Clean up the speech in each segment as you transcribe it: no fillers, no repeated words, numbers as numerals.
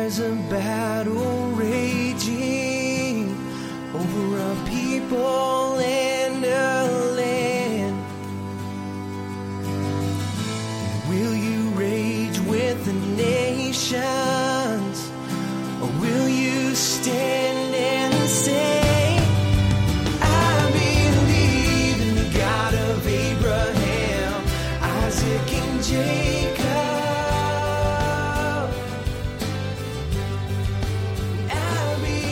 There's a battle raging over a people and a land. Will you rage with the nations, or will you stand and say, I believe in the God of Abraham, Isaac, and Jacob. I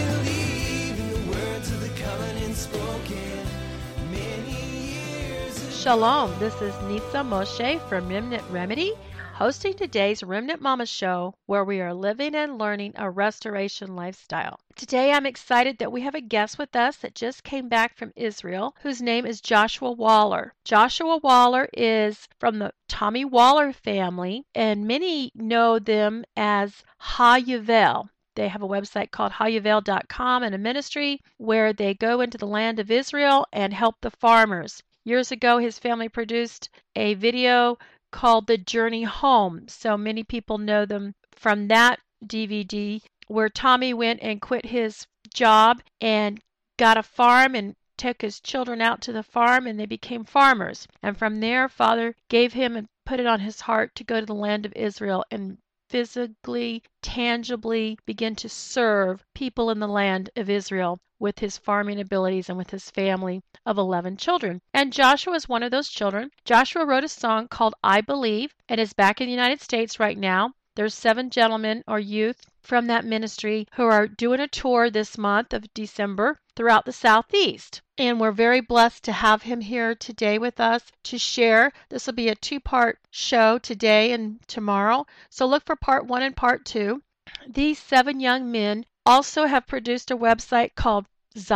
believe in the words of the covenant spoken many years ago. Shalom, this is Nitza Moshe from Remnant Remedy, hosting today's Remnant Mama Show, where we are living and learning a restoration lifestyle. Today I'm excited that we have a guest with us that just came back from Israel, whose name is Joshua Waller. Joshua Waller is from the Tommy Waller family, and many know them as HaYuvel. They have a website called hayuvel.com and a ministry where they go into the land of Israel and help the farmers. Years ago, his family produced a video called The Journey Home. So many people know them from that DVD, where Tommy went and quit his job and got a farm and took his children out to the farm, and they became farmers. And from there, Father gave him and put it on his heart to go to the land of Israel and physically, tangibly begin to serve people in the land of Israel with his farming abilities and with his family of 11 children. And Joshua is one of those children. Joshua wrote a song called I Believe and is back in the United States right now. There's 7 gentlemen or youth from that ministry who are doing a tour this month of December throughout the Southeast. And we're very blessed to have him here today with us to share. This will be a 2-part show today and tomorrow. So look for part 1 and part 2. These 7 young men also have produced a website called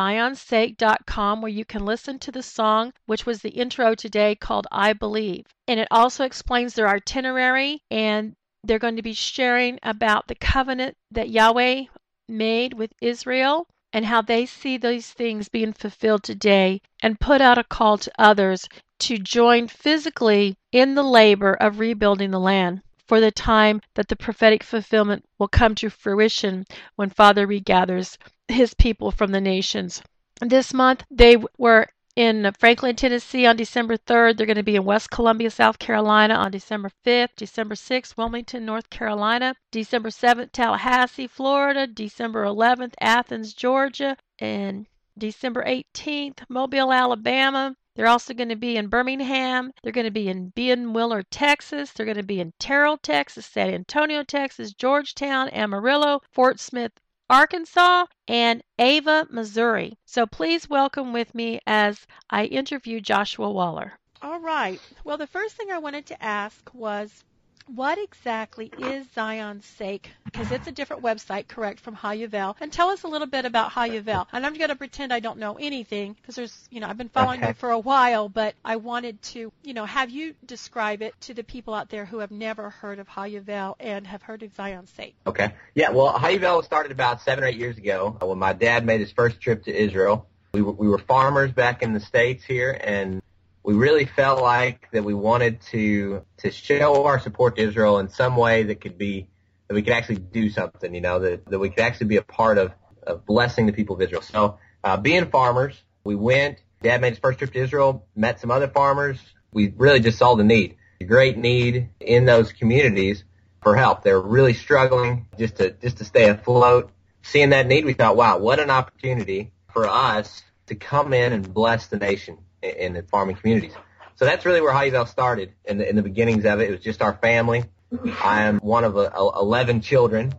zionsake.com, where you can listen to the song, which was the intro today, called I Believe. And it also explains their itinerary, and they're going to be sharing about the covenant that Yahweh made with Israel and how they see these things being fulfilled today, and put out a call to others to join physically in the labor of rebuilding the land for the time that the prophetic fulfillment will come to fruition when Father regathers his people from the nations. This month, they were in Franklin, Tennessee on December 3rd. They're going to be in West Columbia, South Carolina on December 5th, December 6th, Wilmington, North Carolina, December 7th, Tallahassee, Florida, December 11th, Athens, Georgia, and December 18th, Mobile, Alabama. They're also going to be in Birmingham. They're going to be in Bienwiller, Texas. They're going to be in Terrell, Texas, San Antonio, Texas, Georgetown, Amarillo, Fort Smith, Arkansas, and Ava, Missouri. So please welcome with me as I interview Joshua Waller. All right. Well, the first thing I wanted to ask was, what exactly is Zion's Sake? Because it's a different website, correct, from HaYuvel. And tell us a little bit about HaYuvel. And I'm going to pretend I don't know anything, because I've been following you for a while, but I wanted to, have you describe it to the people out there who have never heard of HaYuvel and have heard of Zion's Sake. Okay. Yeah, well, HaYuvel started about 7 or 8 years ago when my dad made his first trip to Israel. We were farmers back in the States here, and we really felt like that we wanted to show our support to Israel in some way that we could actually do something, that we could actually be a part of blessing the people of Israel. So, being farmers, we went. Dad made his first trip to Israel, met some other farmers. We really just saw the need, a great need in those communities for help. They were really struggling just to stay afloat. Seeing that need, we thought, wow, what an opportunity for us to come in and bless the nation in the farming communities. So that's really where HaYuvel started in the beginnings of it. It was just our family. I am one of 11 children,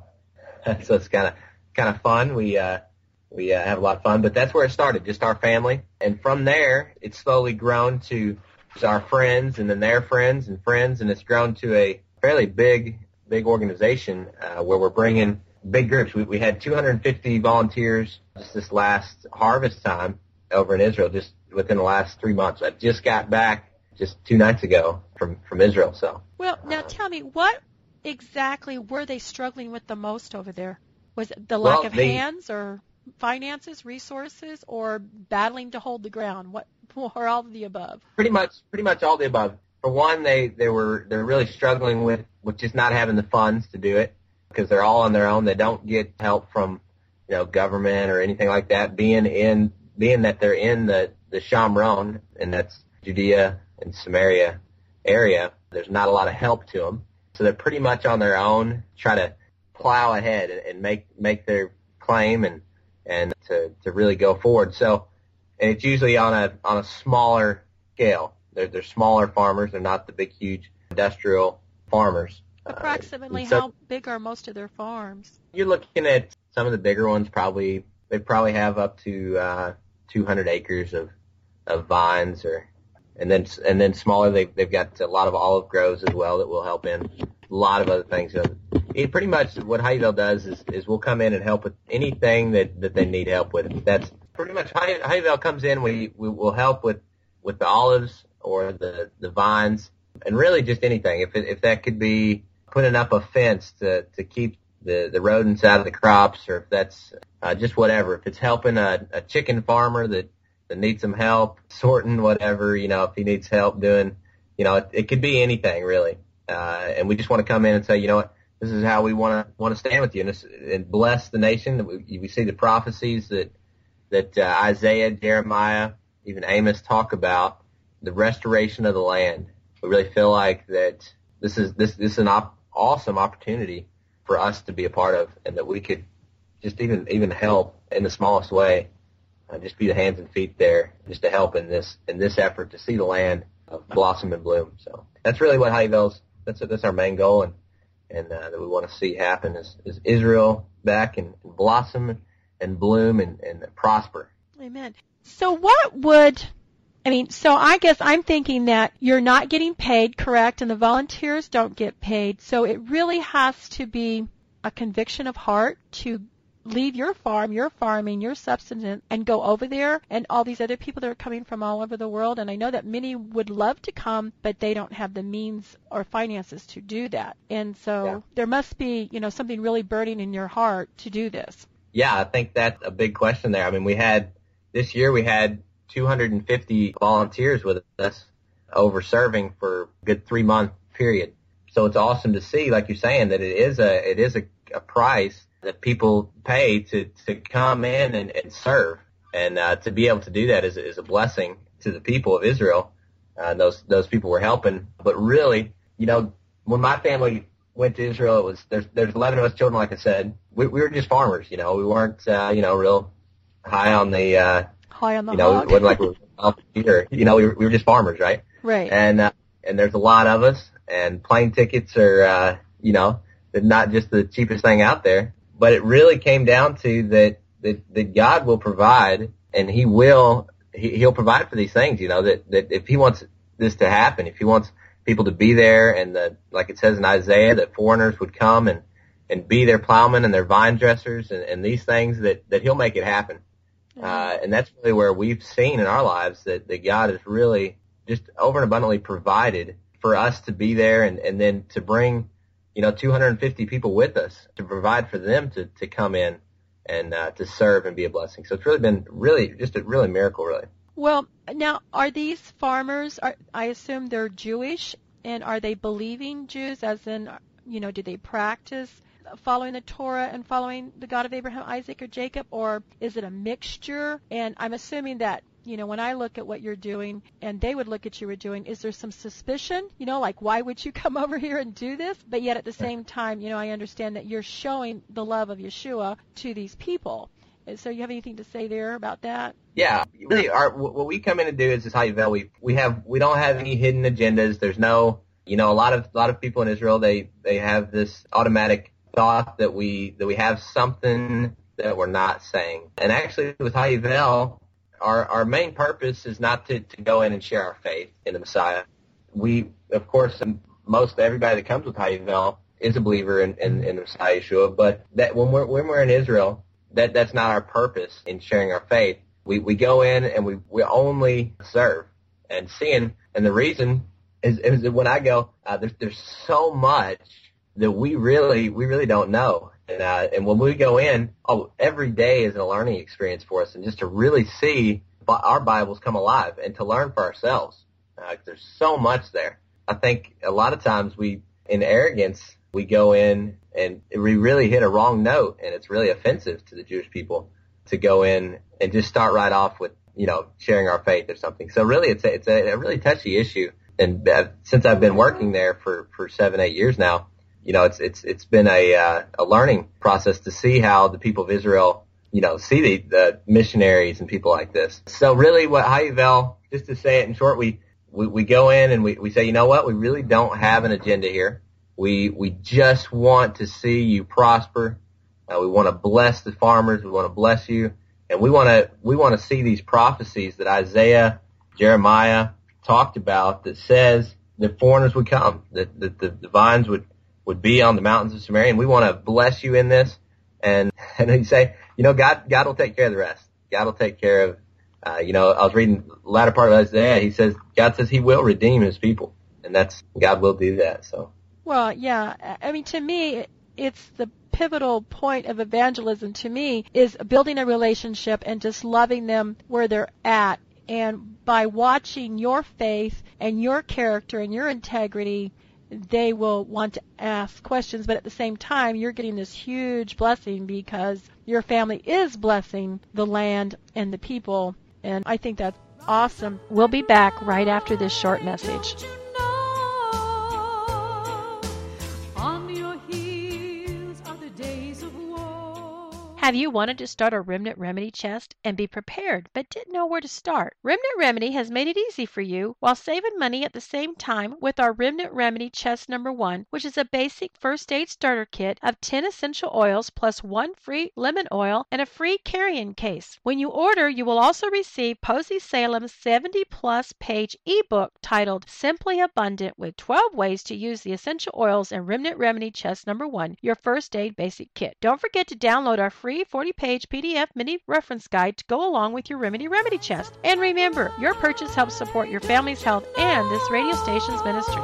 so it's kind of fun. We have a lot of fun, but that's where it started, just our family. And from there, it's slowly grown to our friends, and then their friends, and it's grown to a fairly big organization where we're bringing big groups. We had 250 volunteers just this last harvest time over in Israel, just within the last 3 months. I just got back just 2 nights ago from Israel. So. Well, now tell me, what exactly were they struggling with the most over there? Was it the lack of hands, or finances, resources, or battling to hold the ground? What, or all of the above? Pretty much all of the above. For one, they're really struggling with just not having the funds to do it. because they're all on their own. They don't get help from, government or anything like that. Being that they're in the Shomron, and that's Judea and Samaria area, there's not a lot of help to them. So they're pretty much on their own, try to plow ahead and make their claim and to really go forward. So, and it's usually on a smaller scale. They're smaller farmers. They're not the big, huge industrial farmers. Approximately how big are most of their farms? You're looking at some of the bigger ones. They probably have up to 200 acres of vines, and then smaller. They've got a lot of olive groves as well that will help in a lot of other things. So pretty much what Highvale does is we'll come in and help with anything that they need help with. That's pretty much Highvale comes in. We will help with the olives or the vines, and really just anything. If that could be putting up a fence to keep the rodents out of the crops, or if that's just whatever. If it's helping a chicken farmer that needs some help sorting whatever, if he needs help doing, it could be anything really. And we just want to come in and say, this is how we want to stand with you and bless the nation. We see the prophecies that Isaiah, Jeremiah, even Amos talk about the restoration of the land. We really feel like that this is an awesome opportunity for us to be a part of, and that we could just even help in the smallest way, just be the hands and feet there, just to help in this effort to see the land blossom and bloom. So that's really what Highvale's, that's our main goal, and that we want to see happen is Israel back and blossom and bloom and prosper. Amen. So so I guess I'm thinking that you're not getting paid, correct? And the volunteers don't get paid. So it really has to be a conviction of heart to leave your farm, your farming, your subsistence, and go over there, and all these other people that are coming from all over the world. And I know that many would love to come, but they don't have the means or finances to do that. And so there must be, something really burning in your heart to do this. Yeah, I think that's a big question there. I mean, this year we had 250 volunteers with us over serving for a good 3-month period. So it's awesome to see, like you're saying, that it is a price that people pay to come in and serve, and to be able to do that is a blessing to the people of Israel. Those people were helping, but really, when my family went to Israel, there's 11 of us children, like I said. We were just farmers, we weren't real high on the hog. It wasn't like we were off here. We were just farmers, right? Right. And there's a lot of us, and plane tickets are they're not just the cheapest thing out there. But it really came down to that God will provide, and He'll provide for these things. That if He wants this to happen, if He wants people to be there, and like it says in Isaiah, that foreigners would come and be their plowmen and their vine dressers and these things, that He'll make it happen. And that's really where we've seen in our lives that God has really just over and abundantly provided for us to be there, and then to bring 250 people with us to provide for them to come in and to serve and be a blessing. So it's really been just a really miracle, really. Well, now, are these farmers, I assume they're Jewish, and are they believing Jews, as in, do they practice following the Torah and following the God of Abraham, Isaac, or Jacob, or is it a mixture? And I'm assuming that, when I look at what you're doing and they would look at you were doing, is there some suspicion, like why would you come over here and do this? But yet at the same time, I understand that you're showing the love of Yeshua to these people. So you have anything to say there about that? Yeah, really, what we come in to do is Highvale. We don't have any hidden agendas. There's no, a lot of people in Israel, they have this automatic thought that we have something that we're not saying. And actually with Highvale, our main purpose is not to go in and share our faith in the Messiah. We, of course, most everybody that comes with Highvale is a believer in the Messiah Yeshua, but that when we're in Israel, that's not our purpose in sharing our faith. We go in and we only serve and seeing, and the reason is that when I go, there's so much that we really don't know. And when we go in, every day is a learning experience for us, and just to really see our Bibles come alive and to learn for ourselves. There's so much there. I think a lot of times in arrogance, we go in and we really hit a wrong note, and it's really offensive to the Jewish people to go in and just start right off with, sharing our faith or something. So really it's a really touchy issue. And since I've been working there for 7-8 years now, it's been a learning process to see how the people of Israel, see the missionaries and people like this. So really what Hayuvel, just to say it in short, we go in and we say, you know what, we really don't have an agenda here. We just want to see you prosper. We want to bless the farmers. We want to bless you. And we want to see these prophecies that Isaiah, Jeremiah talked about that says that foreigners would come, that the vines would be on the mountains of Samaria. And we want to bless you in this. And he say, God will take care of the rest. God will take care of, I was reading the latter part of Isaiah. He says, God says he will redeem his people. And God will do that. So. Well, yeah. I mean, to me, it's the pivotal point of evangelism to me is building a relationship and just loving them where they're at. And by watching your faith and your character and your integrity, they will want to ask questions. But at the same time, you're getting this huge blessing because your family is blessing the land and the people. And I think that's awesome. We'll be back right after this short message. Have you wanted to start a Remnant Remedy chest and be prepared but didn't know where to start? Remnant Remedy has made it easy for you while saving money at the same time with our Remnant Remedy chest number 1, which is a basic first aid starter kit of 10 essential oils plus 1 free lemon oil and a free carrying case. When you order, you will also receive Posey Salem's 70-plus page ebook titled Simply Abundant with 12 ways to use the essential oils in Remnant Remedy chest number 1, your first aid basic kit. Don't forget to download our free 40-page PDF mini reference guide to go along with your Remedy chest. And remember, your purchase helps support your family's health and this radio station's ministry.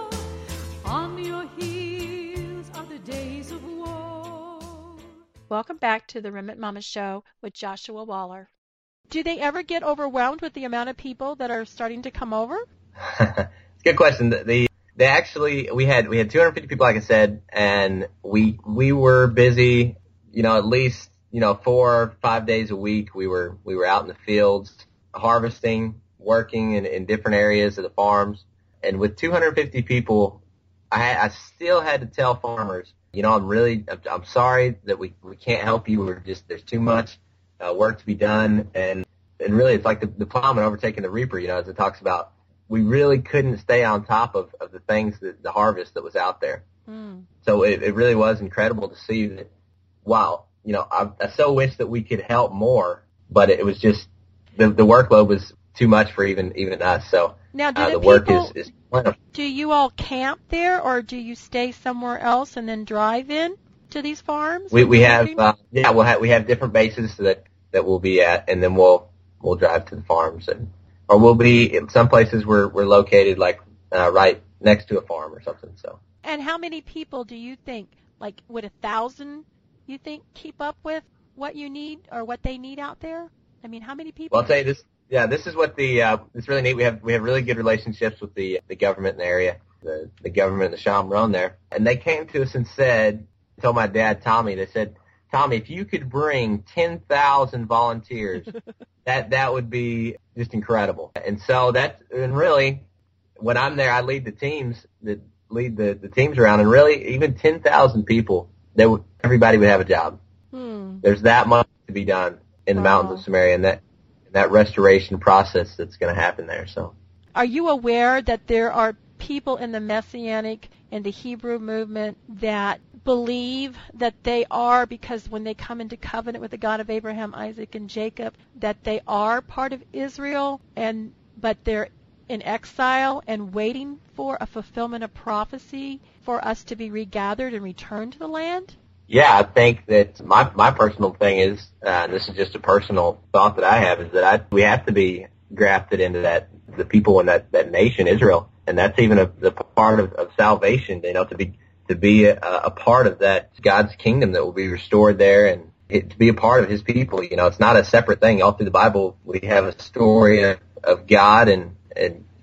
On your heels are the days of woe. Welcome back to the Remnant Mama Show with Joshua Waller. Do they ever get overwhelmed with the amount of people that are starting to come over? It's a good question. They actually, we had 250 people, like I said, and we were busy. At least, 4 or 5 days a week, we were out in the fields harvesting, working in different areas of the farms. And with 250 people, I still had to tell farmers, I'm sorry that we can't help you. There's too much work to be done. And really it's like the plowman overtaking the reaper, as it talks about. We really couldn't stay on top of the things, the harvest that was out there. So it really was incredible to see that. Wow, I so wish that we could help more, but it was just the workload was too much for even us. So now, the work is plentiful. Do you all camp there, or do you stay somewhere else and then drive in to these farms? We have we have different bases that we'll be at, and then we'll drive to the farms, or we'll be in some places we're located like right next to a farm or something. So. And how many people do you think, like, would 1,000? You think keep up with what you need or what they need out there? I mean, how many people? Well, I'll tell you this. Yeah, this is what it's really neat. We have really good relationships with the government in the area, the government, the Shomron there, and they came to us and told my dad Tommy, they said, Tommy, if you could bring 10,000 volunteers, that would be just incredible. And so and really, when I'm there, I lead the teams that lead the teams around, and really even 10,000 people. Everybody would have a job. There's that much to be done in the mountains of Samaria, and that restoration process that's going to happen there. So, are you aware that there are people in the Messianic and the Hebrew movement that believe that they are, because when they come into covenant with the God of Abraham, Isaac, and Jacob, that they are part of Israel, but they're in exile and waiting for a fulfillment of prophecy for us to be regathered and returned to the land? Yeah, I think that my personal thing is, and this is just a personal thought that I have, is that we have to be grafted into the people in that nation, Israel, and that's even the part of salvation, to be a part of that God's kingdom that will be restored there, and to be a part of His people. It's not a separate thing. All through the Bible, we have a story of God and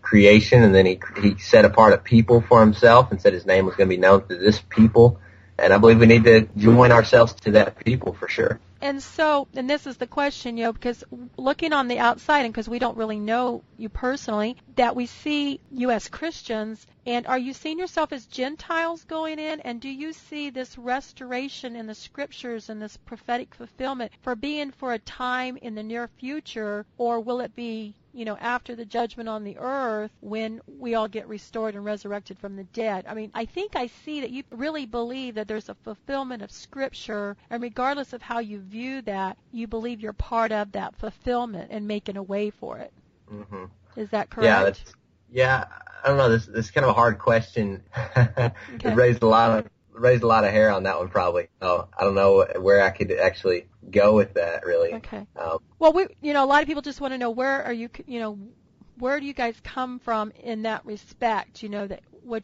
creation, and then he set apart a people for himself and said his name was going to be known to this people. And I believe we need to join ourselves to that people for sure. And so, and this is the question, because looking on the outside, and because we don't really know you personally, that we see you as Christians, and are you seeing yourself as Gentiles going in? And do you see this restoration in the Scriptures and this prophetic fulfillment for being for a time in the near future, or will it be, after the judgment on the earth when we all get restored and resurrected from the dead? I mean, I think I see that you really believe that there's a fulfillment of Scripture, and regardless of how you view that, you believe you're part of that fulfillment and making a way for it. Mm-hmm. Is that correct? Yeah, I don't know. This is kind of a hard question. Okay. It raised a lot of hair on that one, probably. Oh, I don't know where I could actually go with that, really. Okay. Well, a lot of people just want to know where are you, where do you guys come from in that respect? That what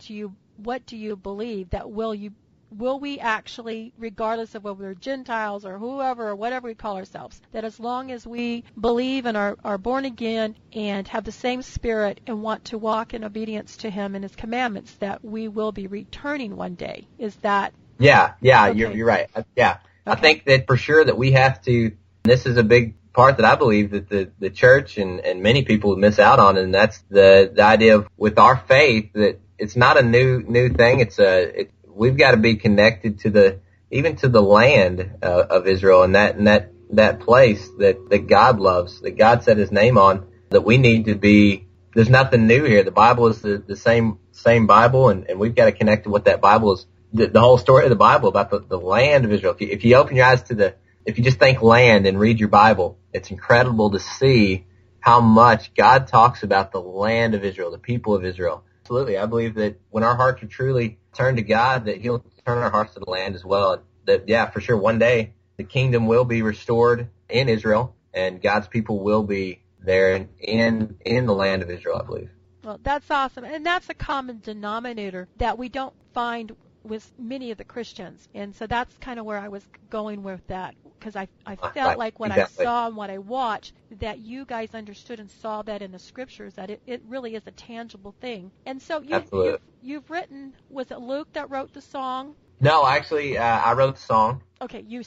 do you believe that will we actually, regardless of whether we're Gentiles or whoever or whatever we call ourselves, that as long as we believe and are born again and have the same spirit and want to walk in obedience to Him and His commandments, that we will be returning one day? Is that? Yeah, okay. You're right. Yeah. Okay. I think that for sure that we have to, this is a big part that I believe that the church and many people miss out on, and that's the idea of, with our faith, that it's not a new thing. We've got to be connected to the land of Israel, and that place that God loves, that God set His name on, that we need to be. There's nothing new here. The Bible is the same Bible, and we've got to connect to what that Bible is. The whole story of the Bible about the land of Israel. If you open your eyes if you just think land and read your Bible, it's incredible to see how much God talks about the land of Israel, the people of Israel. Absolutely. I believe that when our hearts are truly turned to God, that He'll turn our hearts to the land as well. That, yeah, for sure, one day the kingdom will be restored in Israel, and God's people will be there in the land of Israel, I believe. Well, that's awesome. And that's a common denominator that we don't find with many of the Christians. And so that's kind of where I was going with that, because I felt like what exactly. I saw and what I watched, that you guys understood and saw that in the Scriptures, that it really is a tangible thing. And so you've written, was it Luke that wrote the song? No, actually, I wrote the song. Okay, you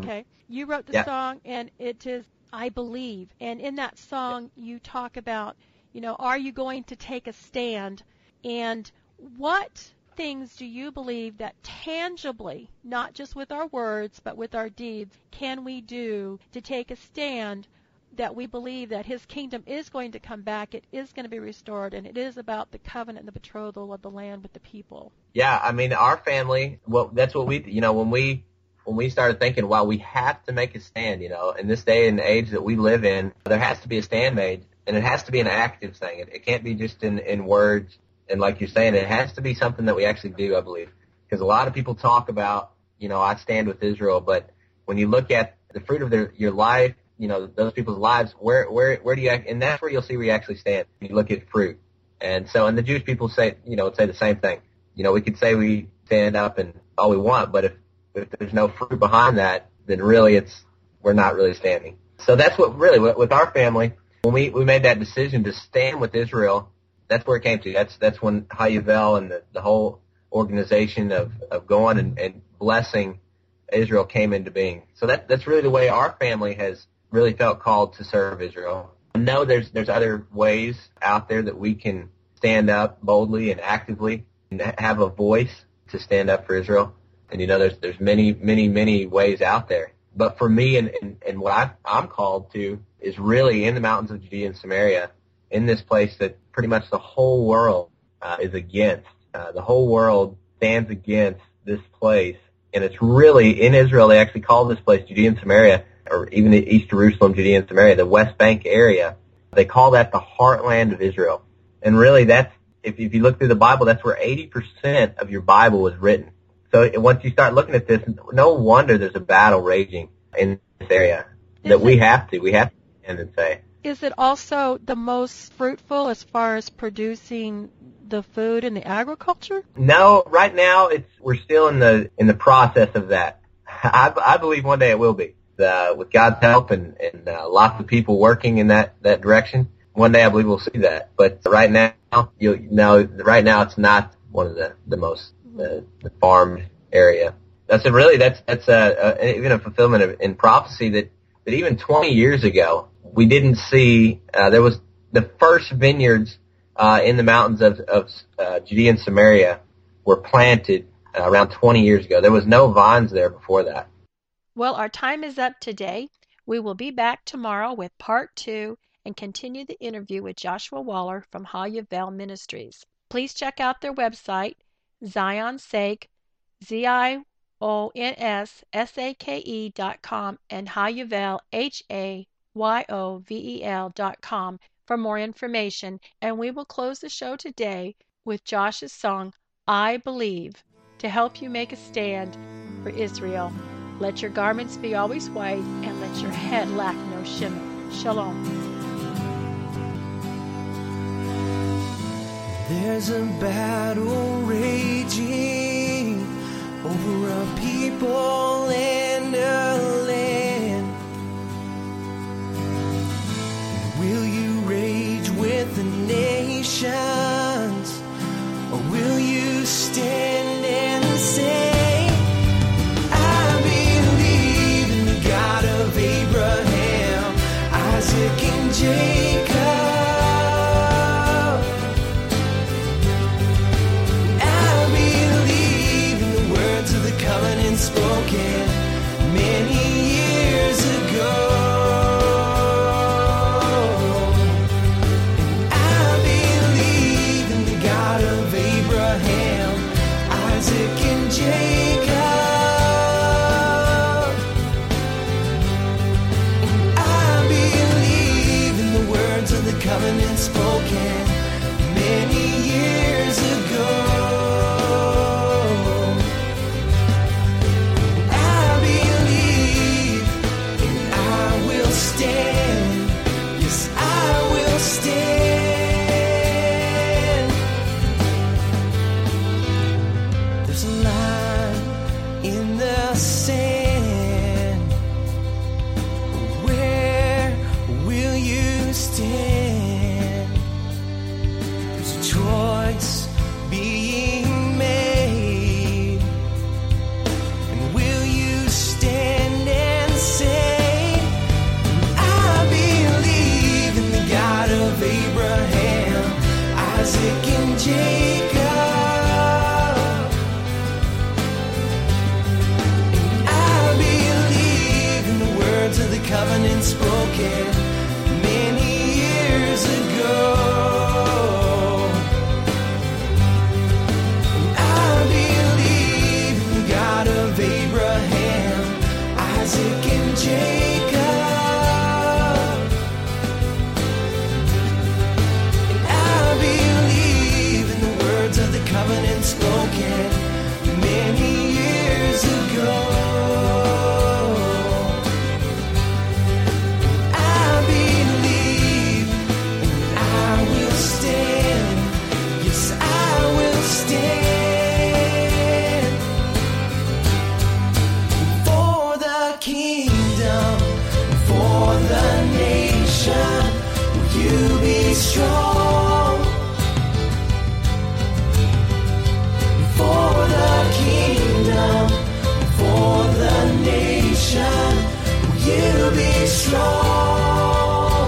wrote the song, and it is I Believe. And in that song, you talk about, are you going to take a stand? And what things do you believe that tangibly, not just with our words, but with our deeds, can we do to take a stand that we believe that His kingdom is going to come back, it is going to be restored, and it is about the covenant and the betrothal of the land with the people? Yeah, I mean, our family, well, that's what we, when we started thinking, wow, we have to make a stand, in this day and age that we live in, there has to be a stand made, and it has to be an active thing. It can't be just in words. And like you're saying, it has to be something that we actually do, I believe. Because a lot of people talk about, I stand with Israel, but when you look at the fruit of your life, those people's lives, where do you act? And that's where you'll see where you actually stand. You look at fruit. And so, and the Jewish people say the same thing. We could say we stand up and all we want, but if there's no fruit behind that, then really we're not really standing. So that's what really, with our family, when we made that decision to stand with Israel, that's where it came to. That's when Hayuvel and the whole organization of going and blessing Israel came into being. So that's really the way our family has really felt called to serve Israel. I know there's other ways out there that we can stand up boldly and actively and have a voice to stand up for Israel. And there's many ways out there. But for me and what I'm called to is really in the mountains of Judea and Samaria, in this place that pretty much the whole world is against. The whole world stands against this place. And it's really, in Israel, they actually call this place Judea and Samaria, or even East Jerusalem, Judea and Samaria, the West Bank area. They call that the heartland of Israel. And really, that's, if you look through the Bible, that's where 80% of your Bible was written. So once you start looking at this, no wonder there's a battle raging in this area that we have to stand and say. Is it also the most fruitful as far as producing the food and the agriculture? No, right now we're still in the process of that. I believe one day it will be, with God's help and lots of people working in that direction. one day I believe we'll see that. But right now, right now it's not one of the most the farmed area. That's even a fulfillment in prophecy that even 20 years ago we didn't see. There was the first vineyards in the mountains of Judea and Samaria were planted around 20 years ago. There was no vines there before that. Well, our time is up today. We will be back tomorrow with part 2 and continue the interview with Joshua Waller from Halyavelle Ministries. Please check out their website, Zionsake, ZIONSSAKE.com, and Halyavelle, HAYOVEL.com for more information. And we will close the show today with Josh's song, I Believe, to help you make a stand for Israel. Let your garments be always white, and let your head lack no shimmer. Shalom. There's a battle raging over a people and a land. Will you rage with the nations, or will you stand and say, I believe in the God of Abraham, Isaac, and Jacob. Spoken many years ago. And I believe in the God of Abraham, Isaac, and Jacob. And I believe in the words of the covenant spoken many years ago. Covenant spoken many years ago. And I believe in the God of Abraham, Isaac, and Jacob. And I believe in the words of the covenant spoken many years ago. Strong for the kingdom, for the nation. Will you be strong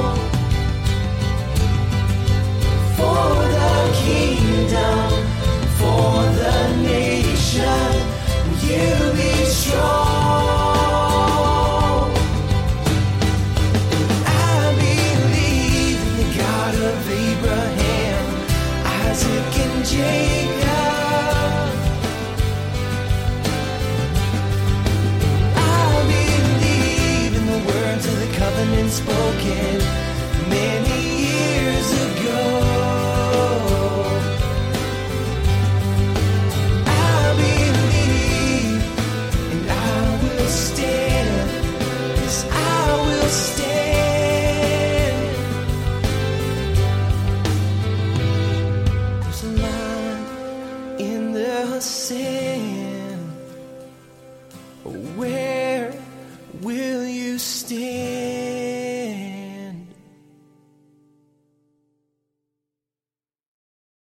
for the kingdom, for the nation? Will you be strong? Jacob, I believe in the words of the covenant spoken many